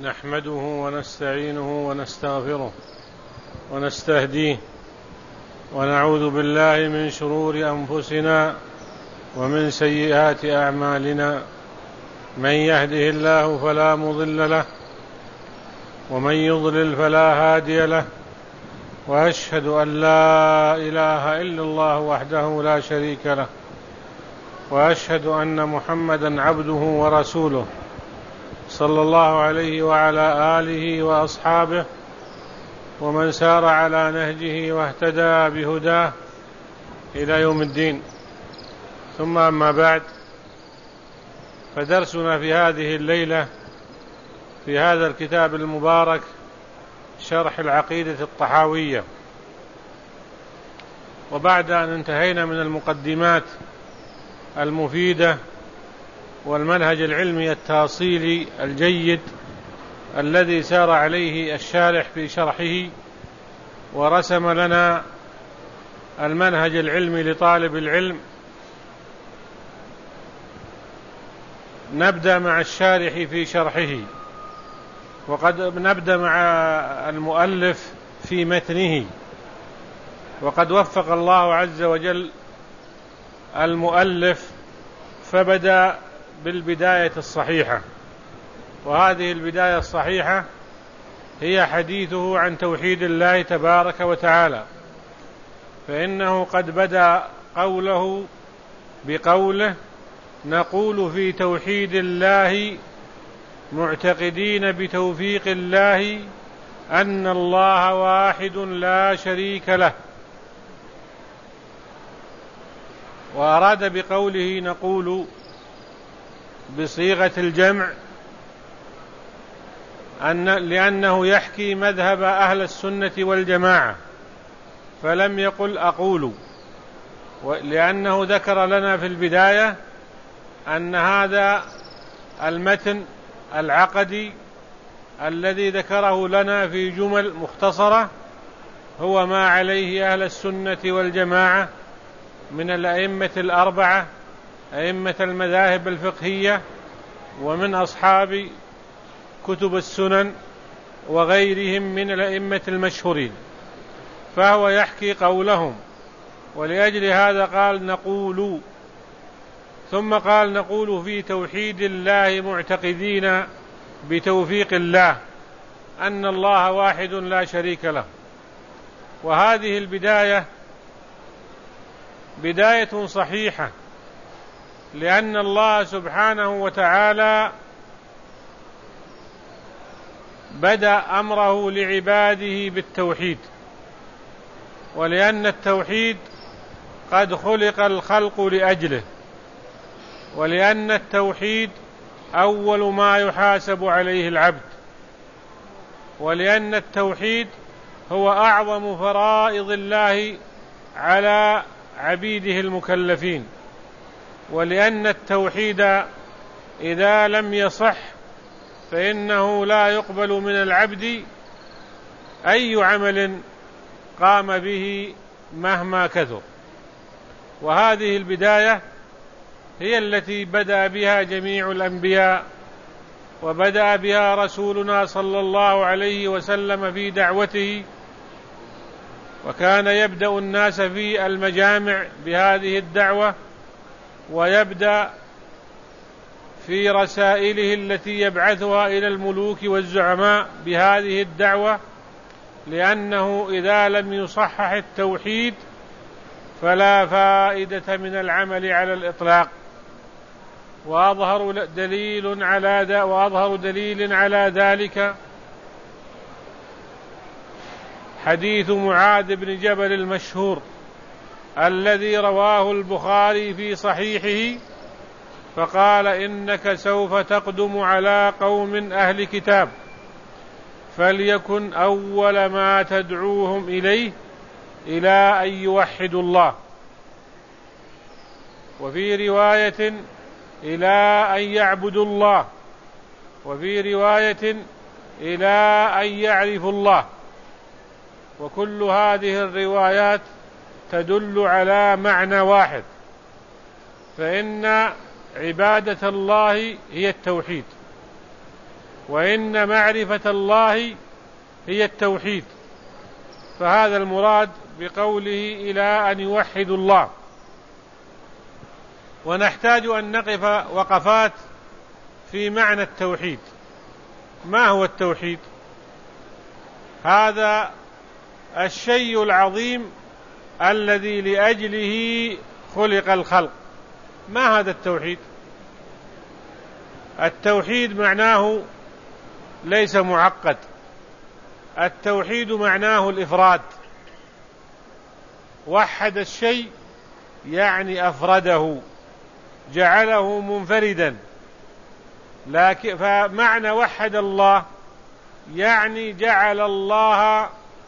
نحمده ونستعينه ونستغفره ونستهديه ونعوذ بالله من شرور أنفسنا ومن سيئات أعمالنا. من يهده الله فلا مضل له ومن يضلل فلا هادي له، وأشهد أن لا إله إلا الله وحده لا شريك له، وأشهد أن محمدا عبده ورسوله صلى الله عليه وعلى آله وأصحابه ومن سار على نهجه واهتدى بهداه إلى يوم الدين. ثم أما بعد، فدرسنا في هذه الليلة في هذا الكتاب المبارك شرح العقيدة الطحاوية. وبعد أن انتهينا من المقدمات المفيدة والمنهج العلمي التأصيلي الجيد الذي سار عليه الشارح في شرحه ورسم لنا المنهج العلمي لطالب العلم، نبدأ مع الشارح في شرحه، وقد نبدأ مع المؤلف في متنه. وقد وفق الله عز وجل المؤلف فبدأ بالبداية الصحيحة، وهذه البداية الصحيحة هي حديثه عن توحيد الله تبارك وتعالى، فإنه قد بدأ قوله بقوله: نقول في توحيد الله معتقدين بتوفيق الله أن الله واحد لا شريك له. وأراد بقوله نقول بصيغة الجمع لأنه يحكي مذهب أهل السنة والجماعة، فلم يقل أقول، لأنه ذكر لنا في البداية أن هذا المتن العقدي الذي ذكره لنا في جمل مختصرة هو ما عليه أهل السنة والجماعة من الأئمة الأربعة، أئمة المذاهب الفقهية، ومن أصحاب كتب السنن وغيرهم من الأئمة المشهورين، فهو يحكي قولهم، ولأجل هذا قال نقول. ثم قال نقول في توحيد الله معتقدين بتوفيق الله أن الله واحد لا شريك له. وهذه البداية بداية صحيحة، لأن الله سبحانه وتعالى بدأ أمره لعباده بالتوحيد، ولأن التوحيد قد خلق الخلق لأجله، ولأن التوحيد أول ما يحاسب عليه العبد، ولأن التوحيد هو أعظم فرائض الله على عبيده المكلفين، ولأن التوحيد إذا لم يصح فإنه لا يقبل من العبد أي عمل قام به مهما كثر. وهذه البداية هي التي بدأ بها جميع الأنبياء، وبدأ بها رسولنا صلى الله عليه وسلم في دعوته، وكان يبدأ الناس في المجامع بهذه الدعوة، ويبدأ في رسائله التي يبعثها إلى الملوك والزعماء بهذه الدعوة، لأنه إذا لم يصحح التوحيد فلا فائدة من العمل على الإطلاق. وأظهر دليل على ذلك حديث معاذ بن جبل المشهور الذي رواه البخاري في صحيحه، فقال: إنك سوف تقدم على قوم أهل كتاب، فليكن أول ما تدعوهم إليه إلى أن يوحدوا الله، وفي رواية إلى أن يعبدوا الله، وفي رواية إلى أن يعرفوا الله. وكل هذه الروايات تدل على معنى واحد، فإن عبادة الله هي التوحيد، وإن معرفة الله هي التوحيد. فهذا المراد بقوله إلى أن يوحدوا الله. ونحتاج أن نقف وقفات في معنى التوحيد. ما هو التوحيد؟ هذا الشيء العظيم الذي لأجله خلق الخلق. ما هذا التوحيد؟ التوحيد معناه ليس معقد. التوحيد معناه الإفراد. وحد الشيء يعني أفرده، جعله منفردا. لكن فمعنى وحد الله يعني جعل الله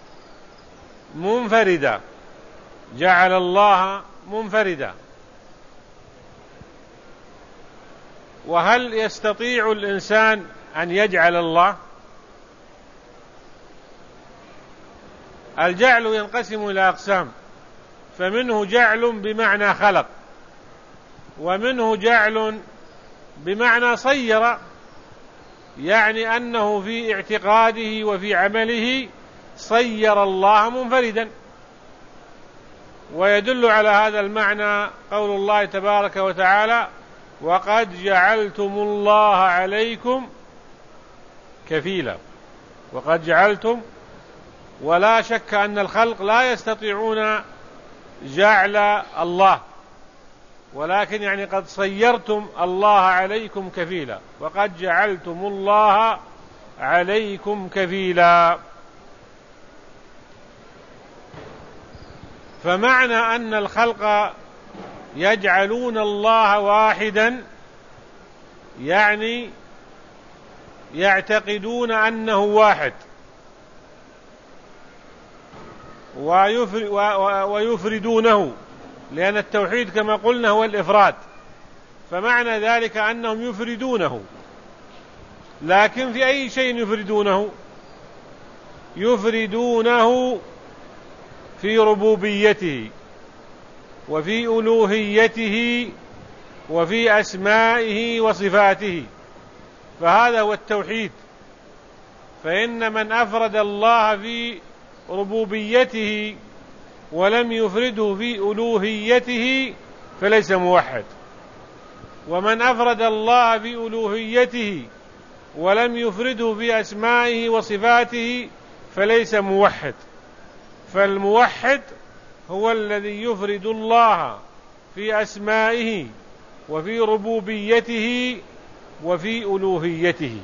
منفردا، جعل الله منفردا. وهل يستطيع الإنسان أن يجعل الله؟ الجعل ينقسم إلى أقسام، فمنه جعل بمعنى خلق، ومنه جعل بمعنى صير، يعني أنه في اعتقاده وفي عمله صير الله منفردا. ويدل على هذا المعنى قول الله تبارك وتعالى: وقد جعلتم الله عليكم كفيلا. وقد جعلتم، ولا شك أن الخلق لا يستطيعون جعل الله، ولكن يعني قد صيرتم الله عليكم كفيلا. وقد جعلتم الله عليكم كفيلا. فمعنى أن الخلق يجعلون الله واحدا يعني يعتقدون أنه واحد، ويفردونه، لأن التوحيد كما قلنا هو الإفراد. فمعنى ذلك أنهم يفردونه. لكن في أي شيء يفردونه؟ يفردونه في ربوبيته، وفي ألوهيته، وفي أسمائه وصفاته. فهذا هو التوحيد. فإن من أفرد الله في ربوبيته ولم يفرده في ألوهيته فليس موحد، ومن أفرد الله في ألوهيته ولم يفرده في أسمائه وصفاته فليس موحد. فالموحد هو الذي يفرد الله في أسمائه وفي ربوبيته وفي ألوهيته.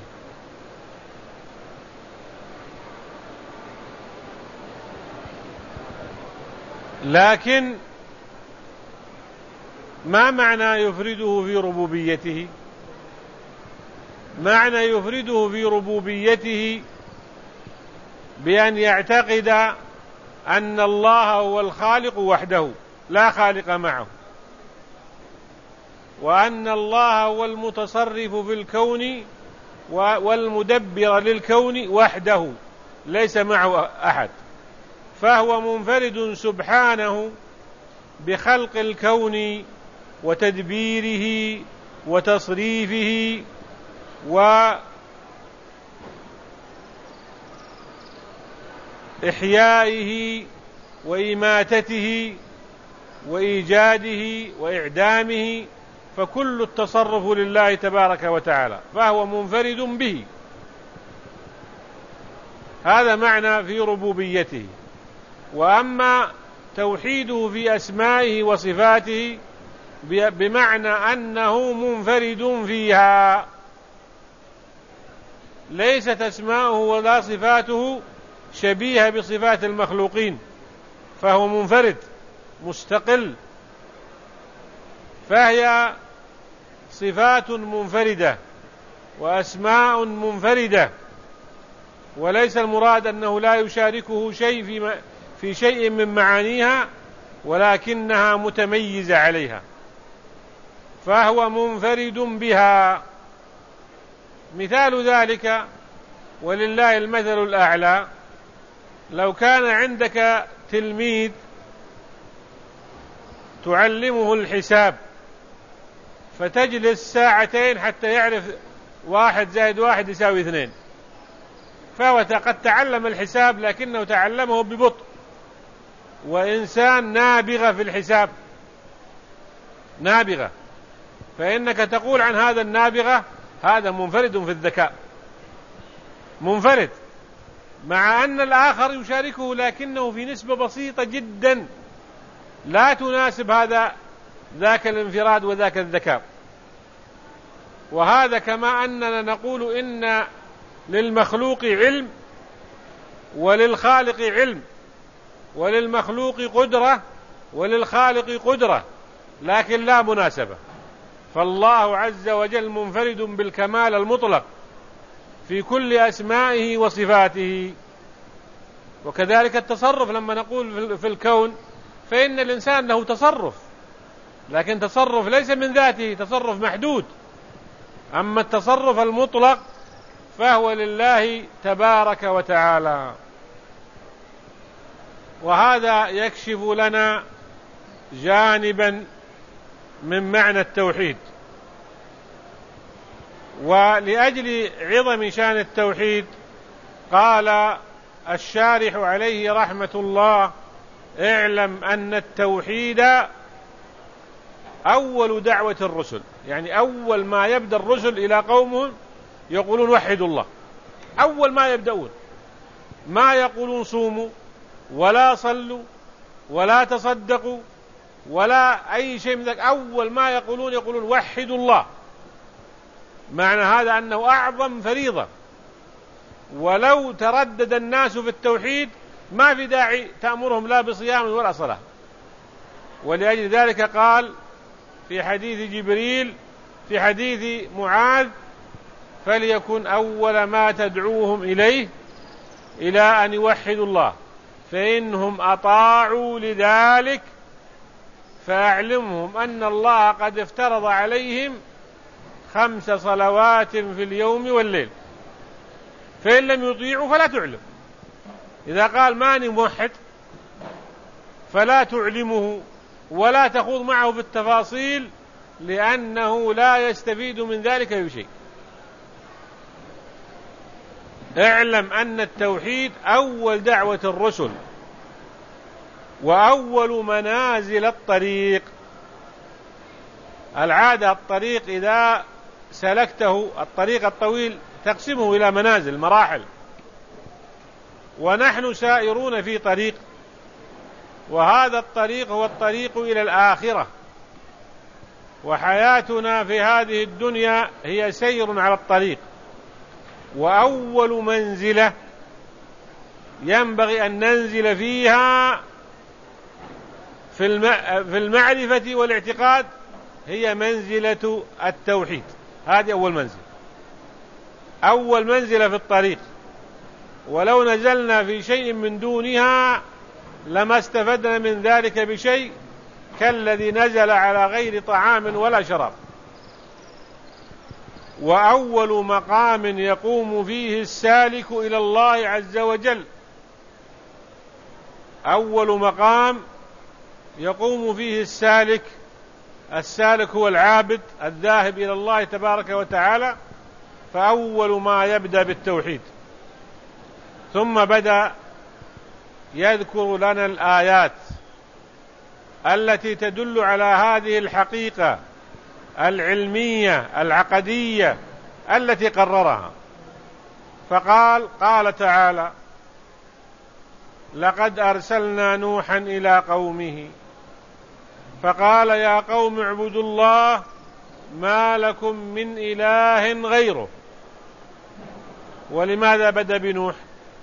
لكن ما معنى يفرده في ربوبيته؟ معنى يفرده في ربوبيته بأن يعتقد أن الله هو الخالق وحده لا خالق معه، وأن الله هو المتصرف في الكون والمدبر للكون وحده ليس معه أحد. فهو منفرد سبحانه بخلق الكون وتدبيره وتصريفه وإحيائه وإماتته وإيجاده وإعدامه. فكل التصرف لله تبارك وتعالى، فهو منفرد به. هذا معنى في ربوبيته. وأما توحيده في أسمائه وصفاته بمعنى أنه منفرد فيها، ليست أسماؤه ولا صفاته شبيهة بصفات المخلوقين، فهو منفرد مستقل، فهي صفات منفردة وأسماء منفردة. وليس المراد أنه لا يشاركه شيء في شيء من معانيها، ولكنها متميزة عليها، فهو منفرد بها. مثال ذلك ولله المثل الأعلى: لو كان عندك تلميذ تعلمه الحساب فتجلس ساعتين حتى يعرف 1 زائد 1 يساوي 2، فهو قد تعلم الحساب لكنه تعلمه ببطء، وإنسان نابغة في الحساب، نابغة، فإنك تقول عن هذا النابغة هذا منفرد في الذكاء، منفرد، مع أن الآخر يشاركه لكنه في نسبة بسيطة جدا لا تناسب ذاك الانفراد وذاك الذكاء. وهذا كما أننا نقول إن للمخلوق علم وللخالق علم، وللمخلوق قدرة وللخالق قدرة، لكن لا مناسبة. فالله عز وجل منفرد بالكمال المطلق في كل أسمائه وصفاته. وكذلك التصرف، لما نقول في الكون فإن الإنسان له تصرف، لكن تصرف ليس من ذاته، تصرف محدود. أما التصرف المطلق فهو لله تبارك وتعالى. وهذا يكشف لنا جانبا من معنى التوحيد. ولأجل عظم شان التوحيد قال الشارح عليه رحمة الله: اعلم أن التوحيد أول دعوة الرسل، يعني أول ما يبدأ الرسل إلى قومهم يقولون وحدوا الله، أول ما يبدأون، ما يقولون صوموا ولا صلوا ولا تصدقوا ولا أي شيء من ذلك، أول ما يقولون وحدوا الله. معنى هذا أنه أعظم فريضة، ولو تردد الناس في التوحيد ما في داعي تأمرهم لا بصيام ولا صلاة. ولأجل ذلك قال في حديث جبريل في حديث معاذ: فليكن أول ما تدعوهم إليه إلى أن يوحدوا الله، فإنهم أطاعوا لذلك فأعلمهم أن الله قد افترض عليهم 5 صلوات في اليوم والليل، فإن لم يطيعوا فلا تعلم. إذا قال ماني موحد فلا تعلمه ولا تخوض معه في التفاصيل، لأنه لا يستفيد من ذلك بشيء. اعلم أن التوحيد أول دعوة الرسل وأول منازل الطريق. العادة الطريق إذا سلكته الطريق الطويل تقسمه إلى منازل، مراحل، ونحن سائرون في طريق، وهذا الطريق هو الطريق إلى الآخرة، وحياتنا في هذه الدنيا هي سير على الطريق. وأول منزلة ينبغي أن ننزل فيها في المعرفة والاعتقاد هي منزلة التوحيد. هذه أول منزل، أول منزلة في الطريق، ولو نزلنا في شيء من دونها لما استفدنا من ذلك بشيء، كالذي نزل على غير طعام ولا شراب. وأول مقام يقوم فيه السالك إلى الله عز وجل، أول مقام يقوم فيه السالك هو العابد الذاهب إلى الله تبارك وتعالى، فأول ما يبدأ بالتوحيد. ثم بدأ يذكر لنا الآيات التي تدل على هذه الحقيقة العلمية العقدية التي قررها. قال تعالى: لقد أرسلنا نوحا إلى قومه فقال يا قوم اعبدوا الله ما لكم من إله غيره. ولماذا بدأ بنوح؟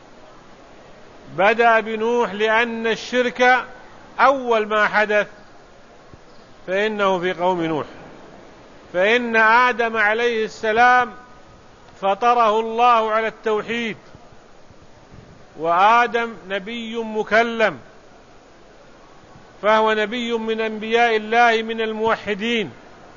بدأ بنوح لأن الشرك أول ما حدث فإنه في قوم نوح، فإن آدم عليه السلام فطره الله على التوحيد، وآدم نبي مكلم، فهو نبي من أنبياء الله من الموحدين،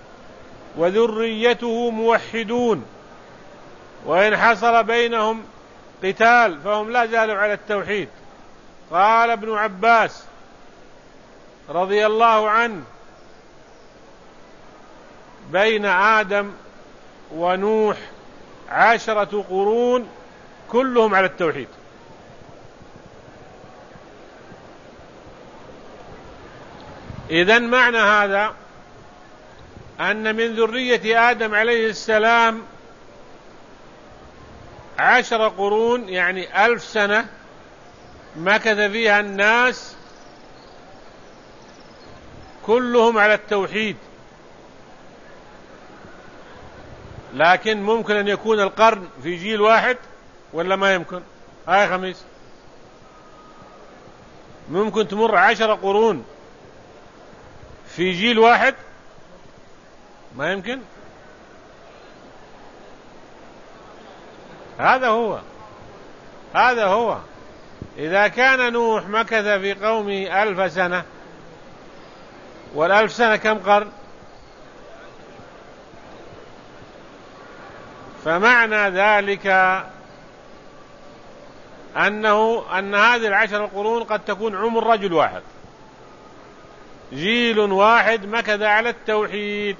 وذريته موحدون، وإن حصل بينهم قتال فهم لا زالوا على التوحيد. قال ابن عباس رضي الله عنه: بين آدم ونوح 10 قرون كلهم على التوحيد. إذن معنى هذا أن من ذرية آدم عليه السلام 10 قرون، يعني 1000 سنة مكث فيها الناس كلهم على التوحيد. لكن ممكن أن يكون القرن في جيل واحد ولا ما يمكن؟ هاي خميس ممكن تمر 10 قرون في جيل واحد؟ ما يمكن. هذا هو إذا كان نوح مكث في قومه 1000 سنة، وال1000 سنة كم قرن؟ فمعنى ذلك أن هذه 10 قرون قد تكون عمر رجل واحد، جيل واحد مكث على التوحيد.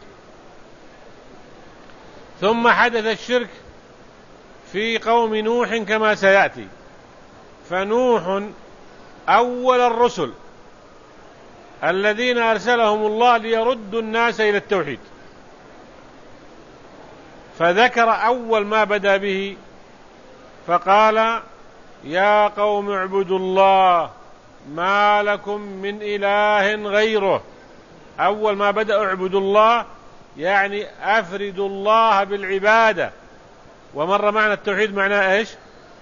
ثم حدث الشرك في قوم نوح كما سيأتي. فنوح أول الرسل الذين أرسلهم الله ليردوا الناس إلى التوحيد، فذكر أول ما بدأ به فقال: يا قوم اعبدوا الله ما لكم من إله غيره. أول ما بدأ اعبدوا الله يعني أفردوا الله بالعبادة. ومر معنى التوحيد معناه إيش؟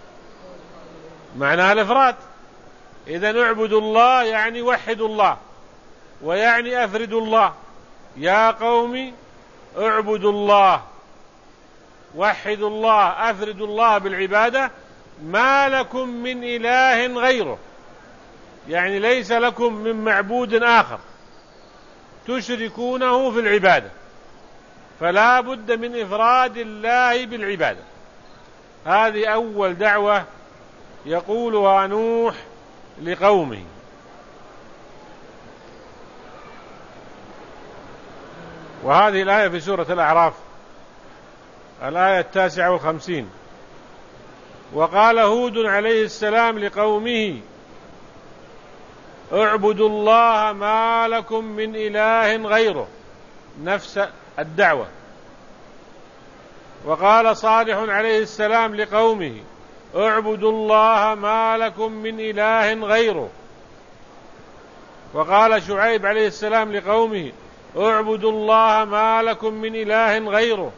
معناه الإفراد. إذن اعبدوا الله يعني وحدوا الله، ويعني أفردوا الله. يا قوم اعبدوا الله وحدوا الله أفردوا الله بالعبادة ما لكم من إله غيره، يعني ليس لكم من معبود آخر تشركونه في العبادة، فلا بد من إفراد الله بالعبادة. هذه أول دعوة يقولها نوح لقومه. وهذه الآية في سورة الأعراف، الآية 59. وقال هود عليه السلام لقومه: اعبدوا الله ما لكم من إله غيره، نفس الدعوة. وقال صالح عليه السلام لقومه: اعبدوا الله ما لكم من إله غيره. وقال شعيب عليه السلام لقومه: اعبدوا الله ما لكم من إله غيره.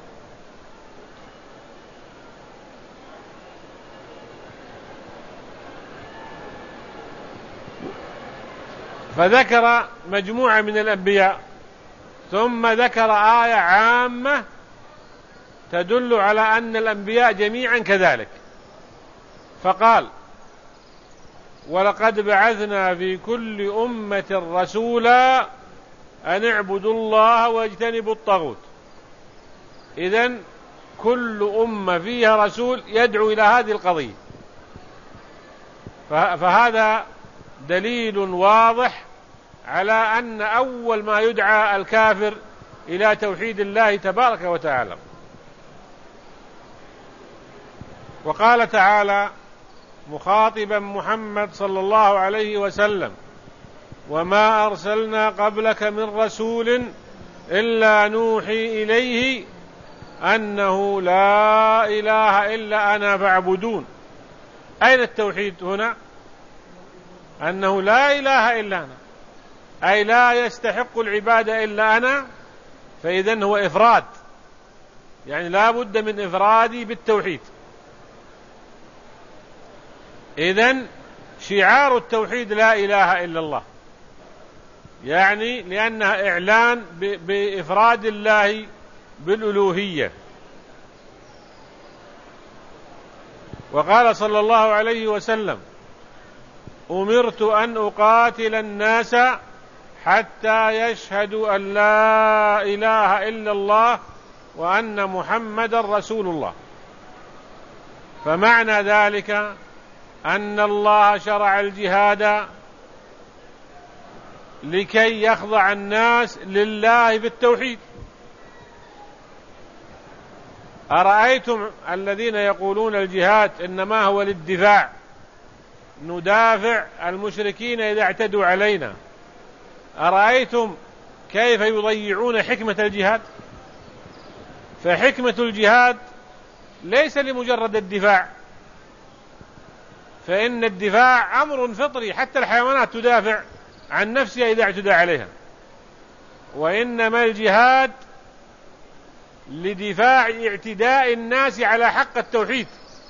فذكر مجموعة من الأنبياء، ثم ذكر آية عامة تدل على أن الأنبياء جميعا كذلك، فقال: ولقد بعثنا في كل أمة رسولا أن اعبدوا الله واجتنبوا الطاغوت. إذن كل أمة فيها رسول يدعو إلى هذه القضية. فهذا دليل واضح على أن أول ما يدعى الكافر إلى توحيد الله تبارك وتعالى. وقال تعالى مخاطبا محمد صلى الله عليه وسلم: وما أرسلنا قبلك من رسول إلا نوحي إليه أنه لا إله إلا أنا فاعبدون. أين التوحيد هنا؟ أنه لا إله إلا أنا، أي لا يستحق العبادة إلا أنا. فإذن هو إفراد، يعني لا بد من إفرادي بالتوحيد. إذن شعار التوحيد لا إله إلا الله، يعني لأنها إعلان بإفراد الله بالألوهية. وقال صلى الله عليه وسلم: أمرت أن أقاتل الناس حتى يشهدوا أن لا إله إلا الله وأن محمد رسول الله. فمعنى ذلك أن الله شرع الجهاد لكي يخضع الناس لله بالتوحيد. أرأيتم الذين يقولون الجهاد إنما هو للدفاع، ندافع المشركين إذا اعتدوا علينا، أرأيتم كيف يضيعون حكمة الجهاد؟ فحكمة الجهاد ليس لمجرد الدفاع، فإن الدفاع أمر فطري، حتى الحيوانات تدافع عن نفسها إذا اعتدى عليها، وإنما الجهاد لدفاع اعتداء الناس على حق التوحيد.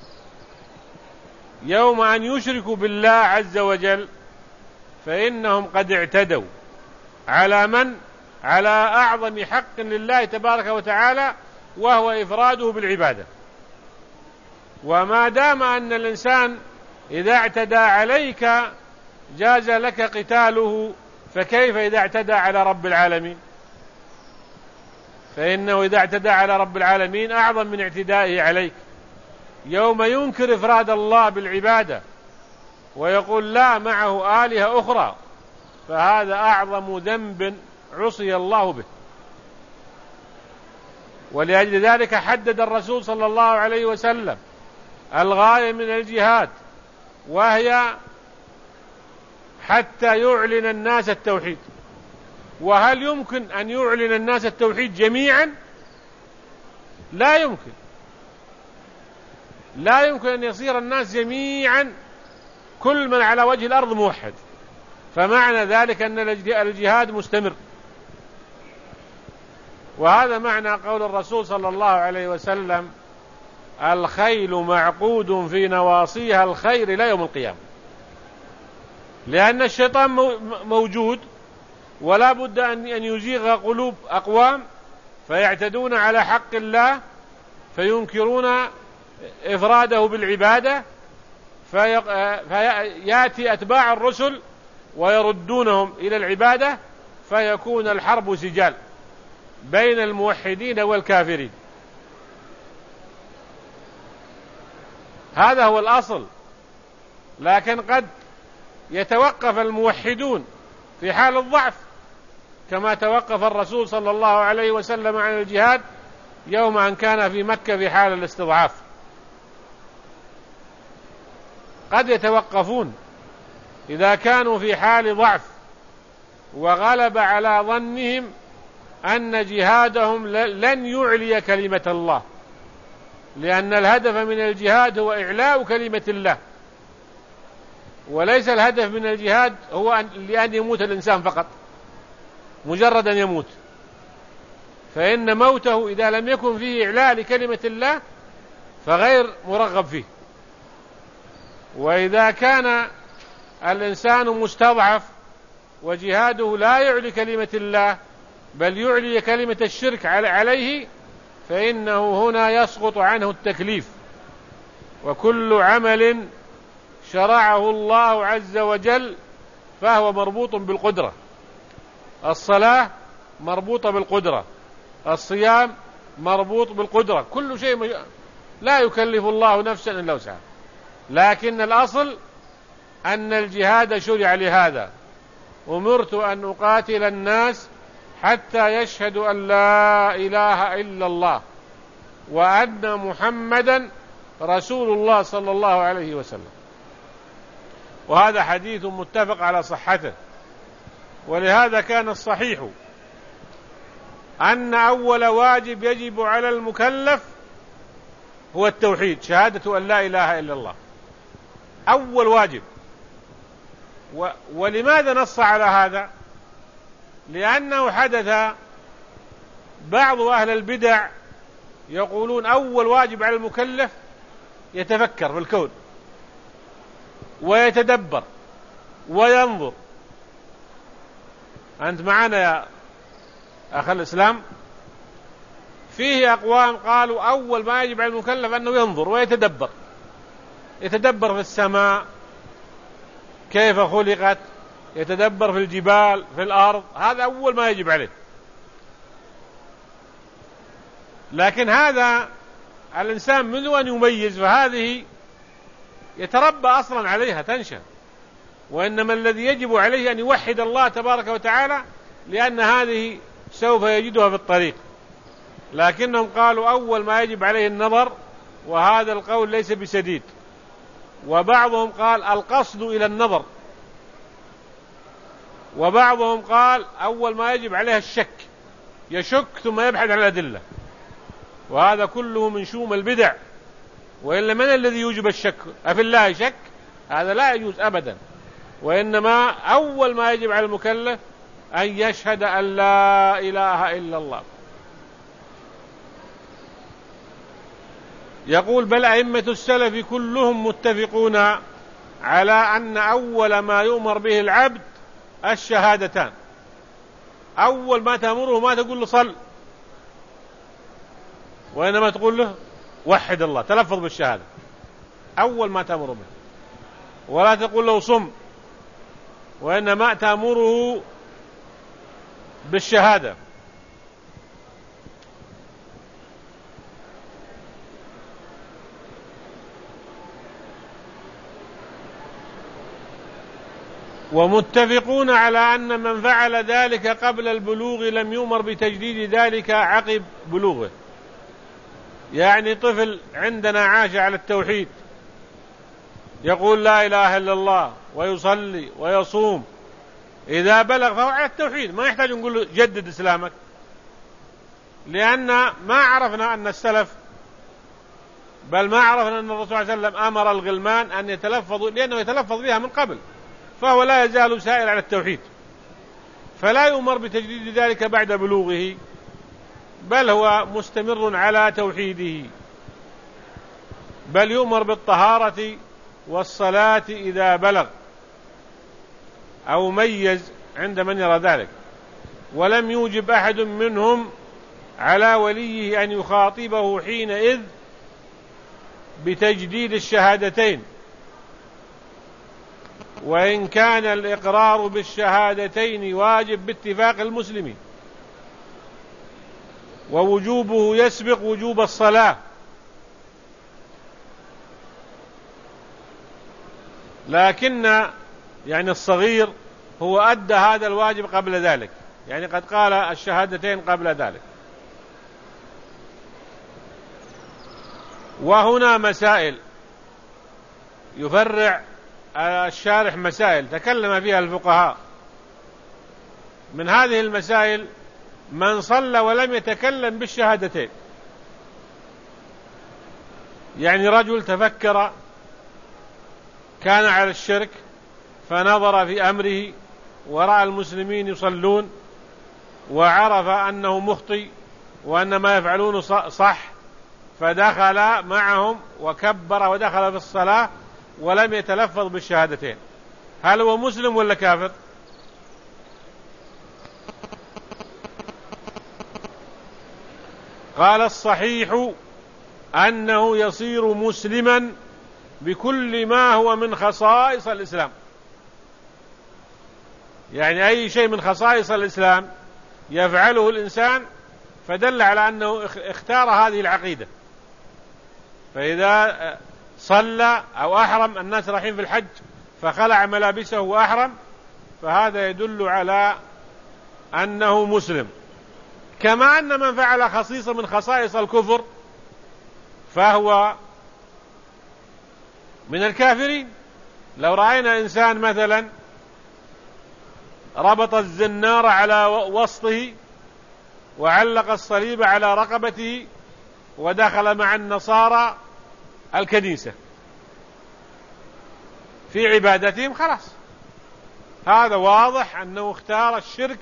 يوم أن يشركوا بالله عز وجل فإنهم قد اعتدوا على من؟ على أعظم حق لله تبارك وتعالى، وهو إفراده بالعبادة. وما دام أن الإنسان إذا اعتدى عليك جاز لك قتاله، فكيف إذا اعتدى على رب العالمين؟ فإنه إذا اعتدى على رب العالمين أعظم من اعتدائه عليك. يوم ينكر إفراد الله بالعبادة ويقول لا معه آلهة أخرى، فهذا أعظم ذنب عصي الله به. ولأجل ذلك حدد الرسول صلى الله عليه وسلم الغاية من الجهاد، وهي حتى يعلن الناس التوحيد. وهل يمكن أن يعلن الناس التوحيد جميعا؟ لا يمكن، لا يمكن أن يصير الناس جميعا كل من على وجه الأرض موحد، فمعنى ذلك أن الجهاد مستمر. وهذا معنى قول الرسول صلى الله عليه وسلم: الخيل معقود في نواصيها الخير إلى يوم القيامة. لأن الشيطان موجود، ولا بد أن يزيغ قلوب أقوام فيعتدون على حق الله، فينكرون إفراده بالعبادة، فيأتي أتباع الرسل ويردونهم إلى العبادة، فيكون الحرب سجال بين الموحدين والكافرين. هذا هو الأصل. لكن قد يتوقف الموحدون في حال الضعف، كما توقف الرسول صلى الله عليه وسلم عن الجهاد يوم أن كان في مكة في حال الاستضعاف. قد يتوقفون إذا كانوا في حال ضعف وغلب على ظنهم أن جهادهم لن يعلي كلمة الله، لأن الهدف من الجهاد هو إعلاء كلمة الله، وليس الهدف من الجهاد هو لأن يموت الإنسان فقط، مجرد أن يموت، فإن موته إذا لم يكن فيه إعلاء لكلمة الله فغير مرغب فيه. وإذا كان الإنسان مستضعف وجهاده لا يعلي كلمة الله بل يعلي كلمة الشرك عليه، فإنه هنا يسقط عنه التكليف. وكل عمل شرعه الله عز وجل فهو مربوط بالقدرة. الصلاة مربوطة بالقدرة، الصيام مربوط بالقدرة، كل شيء لا يكلف الله نفسا إلا وسعها. لكن الأصل أن الجهاد شرع لهذا: أمرت أن أقاتل الناس حتى يشهدوا أن لا إله إلا الله وأن محمدا رسول الله صلى الله عليه وسلم. وهذا حديث متفق على صحته. ولهذا كان الصحيح أن أول واجب يجب على المكلف هو التوحيد، شهادة أن لا إله إلا الله، أول واجب. ولماذا نص على هذا؟ لأنه حدث بعض أهل البدع يقولون أول واجب على المكلف يتفكر في الكون ويتدبر وينظر. أنت معنا يا أخ الإسلام؟ فيه أقوام قالوا أول ما يجب على المكلف أنه ينظر ويتدبر، يتدبر في السماء كيف خلقت، يتدبر في الجبال، في الأرض، هذا أول ما يجب عليه. لكن هذا الإنسان منذ أن يميز فهذه يتربى أصلا عليها، تنشأ. وإنما الذي يجب عليه أن يوحد الله تبارك وتعالى، لأن هذه سوف يجدها في الطريق. لكنهم قالوا أول ما يجب عليه النظر، وهذا القول ليس بسديد. وبعضهم قال القصد إلى النظر، وبعضهم قال أول ما يجب عليها الشك، يشك ثم يبحث عن الأدلة، وهذا كله من شوم البدع. وإلا من الذي يوجب الشك؟ أفي الله شك؟ هذا لا يجوز أبدا. وإنما أول ما يجب على المكلف أن يشهد أن لا إله إلا الله. يقول بل أئمة السلف كلهم متفقون على أن أول ما يؤمر به العبد الشهادتان. أول ما تأمره ما تقول له صل، وإنما تقول له وحد الله، تلفظ بالشهادة أول ما تأمره به. ولا تقول له صم، وإنما تأمره بالشهادة. ومتفقون على أن من فعل ذلك قبل البلوغ لم يؤمر بتجديد ذلك عقب بلوغه. يعني طفل عندنا عاش على التوحيد، يقول لا إله إلا الله ويصلي ويصوم، إذا بلغ فهو على التوحيد، ما يحتاج نقول له جدد إسلامك، لأن ما عرفنا أن السلف، بل ما عرفنا أن الرسول صلى الله عليه وسلم أمر الغلمان أن يتلفظوا، لأنه يتلفظ بها من قبل، فهو لا يزال سائر على التوحيد، فلا يؤمر بتجديد ذلك بعد بلوغه، بل هو مستمر على توحيده، بل يؤمر بالطهارة والصلاة إذا بلغ أو ميز عند من يرى ذلك. ولم يوجب أحد منهم على وليه أن يخاطبه حينئذ بتجديد الشهادتين، وإن كان الإقرار بالشهادتين واجب باتفاق المسلمين، ووجوبه يسبق وجوب الصلاة، لكن يعني الصغير هو أدى هذا الواجب قبل ذلك، يعني قد قال الشهادتين قبل ذلك. وهنا مسائل يفرع الشارح، مسائل تكلم فيها الفقهاء. من هذه المسائل من صلى ولم يتكلم بالشهادتين، يعني رجل تفكر كان على الشرك فنظر في أمره ورأى المسلمين يصلون وعرف أنه مخطئ وأن ما يفعلون صح، فدخل معهم وكبر ودخل في الصلاة ولم يتلفظ بالشهادتين، هل هو مسلم ولا كافر؟ قال الصحيح أنه يصير مسلما بكل ما هو من خصائص الإسلام، يعني أي شيء من خصائص الإسلام يفعله الإنسان فدل على أنه اختار هذه العقيدة. فإذا صلى أو أحرم، الناس رايحين في الحج فخلع ملابسه وأحرم، فهذا يدل على أنه مسلم. كما أن من فعل خصيصة من خصائص الكفر فهو من الكافرين. لو رأينا إنسان مثلا ربط الزنار على وسطه وعلق الصليب على رقبته ودخل مع النصارى الكنيسة في عبادتهم، خلاص هذا واضح أنه اختار الشرك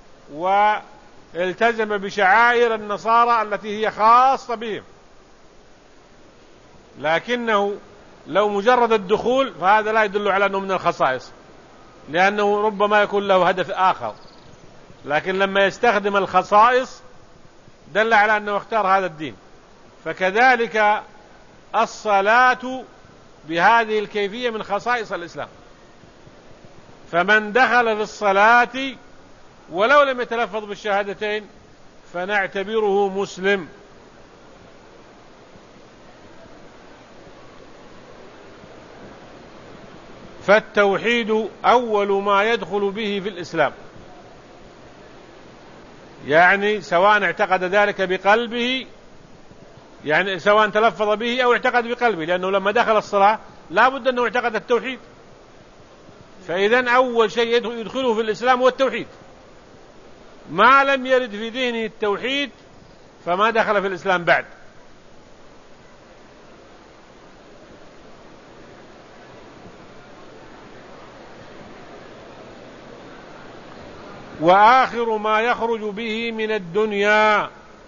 والتزم بشعائر النصارى التي هي خاصة بهم. لكنه لو مجرد الدخول فهذا لا يدل على أنه من الخصائص، لأنه ربما يكون له هدف آخر، لكن لما يستخدم الخصائص دل على أنه اختار هذا الدين. فكذلك الصلاة بهذه الكيفية من خصائص الإسلام، فمن دخل في الصلاة ولو لم يتلفظ بالشهادتين فنعتبره مسلم. فالتوحيد أول ما يدخل به في الإسلام، يعني سواء اعتقد ذلك بقلبه، يعني سواء تلفظ به أو اعتقد بقلبه، لأنه لما دخل الصلاة لا بد أنه اعتقد التوحيد. فإذن أول شيء يدخله في الإسلام هو التوحيد، ما لم يرد في ذهنه التوحيد فما دخل في الإسلام بعد. وآخر ما يخرج به من الدنيا،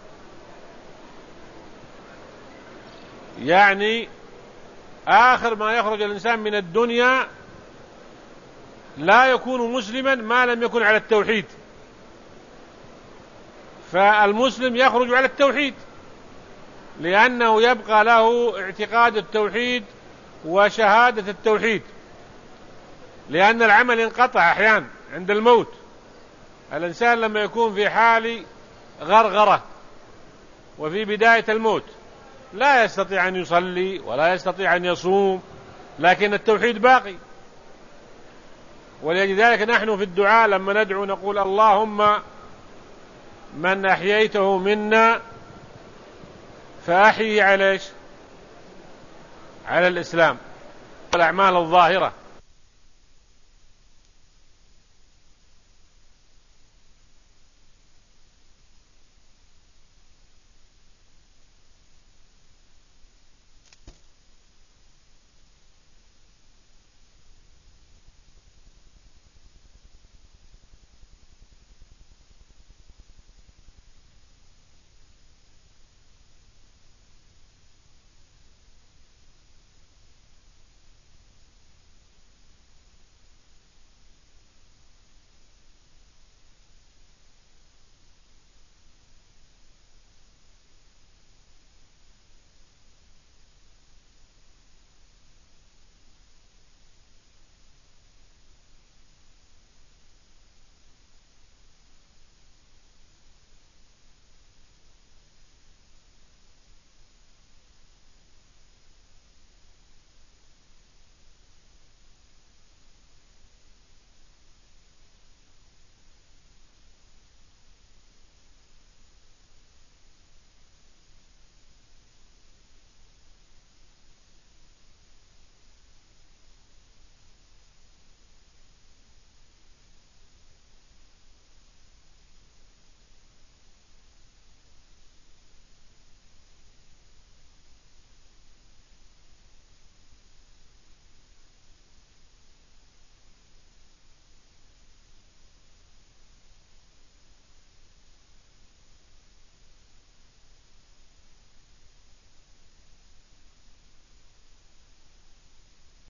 يعني آخر ما يخرج الإنسان من الدنيا لا يكون مسلما ما لم يكن على التوحيد. فالمسلم يخرج على التوحيد لأنه يبقى له اعتقاد التوحيد وشهادة التوحيد، لأن العمل انقطع أحيانا عند الموت. الإنسان لما يكون في حال غرغرة وفي بداية الموت لا يستطيع أن يصلي ولا يستطيع أن يصوم، لكن التوحيد باقي. ولذلك نحن في الدعاء لما ندعو نقول اللهم من أحييته منا فأحيي على الإسلام والأعمال الظاهرة.